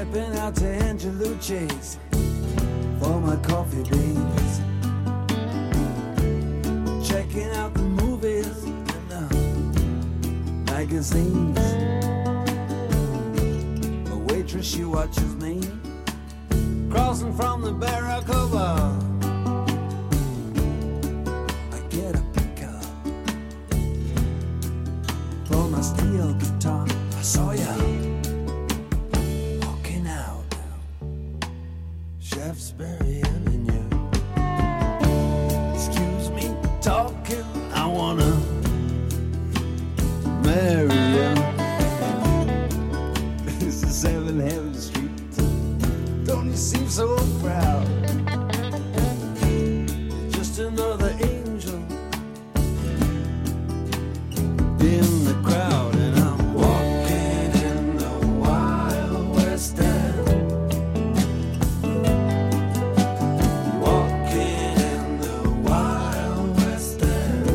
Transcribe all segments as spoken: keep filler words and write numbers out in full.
Dipping out to Angelucci's for my coffee beans. Checking out the movies and the magazines. A waitress, she watches me crossing from the Barracuda. I get a pickup for my steel guitar. I saw ya walking out Shaftesbury Avenue. Excuse me talking, I wanna marry you. This is Seven Heaven Street. Don't you seem so proud? You're just another angel in the crowd. And I'm walking in the Wild West End. Walking in the Wild West End.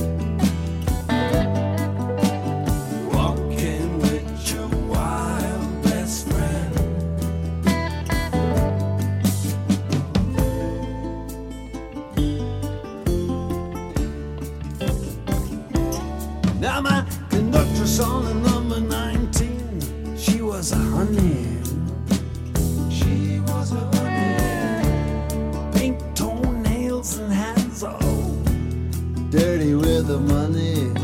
Walking with your wild best friend. Now my conductress on the number nineteen, she was a honey. She was a honey. Pink toenails and hands all dirty with the money.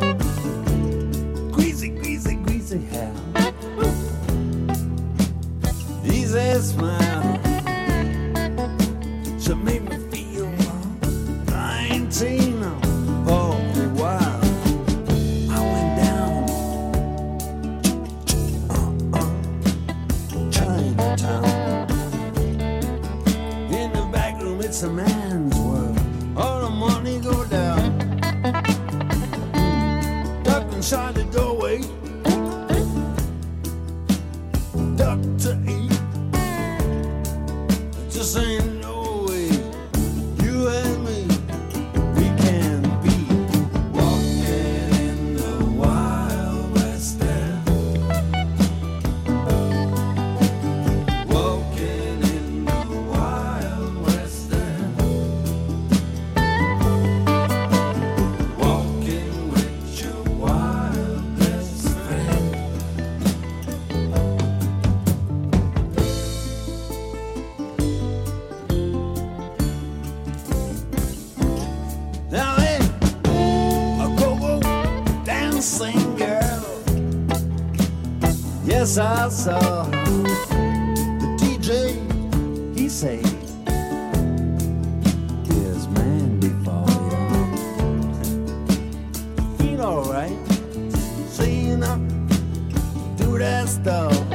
Greasy, greasy, greasy hair. Easy smile. She made me feel nineteen all the while. I went down uh-uh, Chinatown. In the back room, it's a man's world. All the money go down. Duck inside the doorway. Duck to eat. Just ain't no way you and me, we can be walking in the Wild West End. Walking in the Wild West End. Walking with your wild best friend. Now hey, a go-go dancing girl. Yes, I saw the D J. He say, "There's man before you." Feel alright, seeing up, do that stuff.